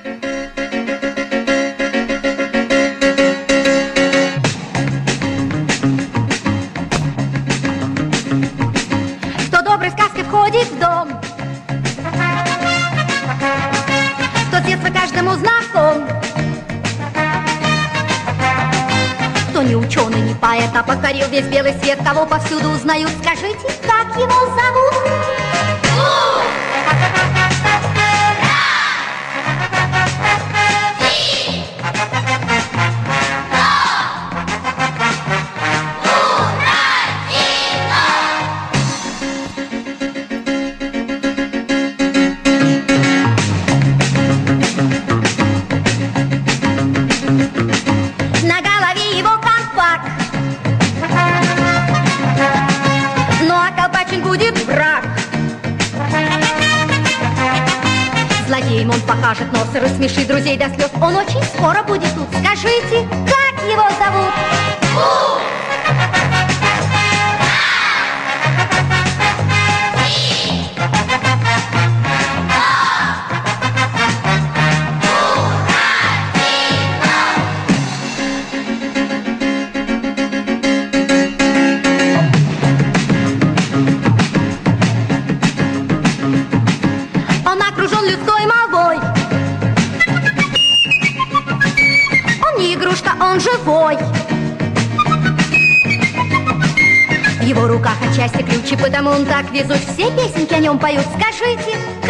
Кто доброй сказкой входит в дом, тот с детства каждому знаком. Кто не ученый, не поэт, а покорил весь белый свет, кого повсюду узнают, скажите, как его зовут? На голове его колпак, ну а колпачен будет враг. Злодеем он покажет нос и рассмешит друзей до слез. Он очень скоро будет тут. Скажите, как его зовут? Он окружен людской молвой. Он не игрушка, он живой. В его руках отчасти ключи, потому он так везут. Все песенки о нем поют. Скажите,